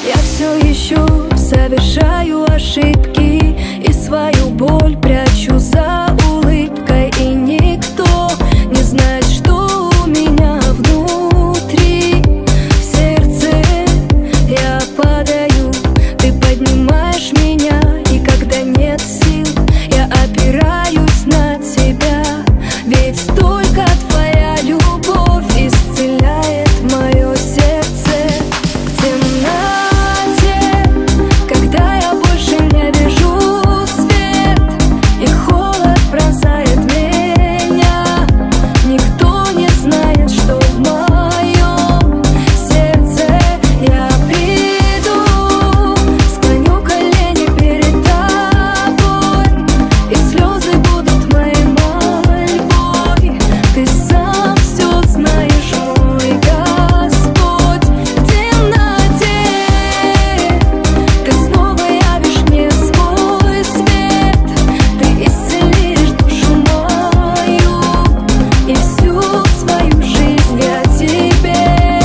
Я все еще совершаю ошибки и свою боль прячу за улыбкой. И никто не знает, что у меня внутри. В сердце я падаю, ты поднимаешь меня. И когда нет сил, я опираюсь на тебя. Ведь только твоя любовь исцеляет мое сердце. В темноте, когда я больше не вижу свет, и холод пронзает меня, никто не знает, что в моем сердце. Я приду, склоню колени перед тобой, и слезы будут моей мольбой. Ты сам все знаешь, мой Господь. В темноте ты снова явишь мне свой свет. Ты исцелишь душу мою, и всю свою жизнь я тебе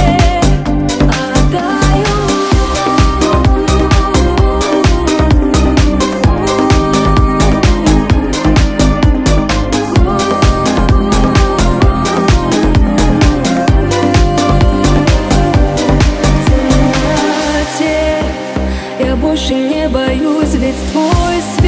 отдаю. В темноте я больше не боюсь, ведь твой свет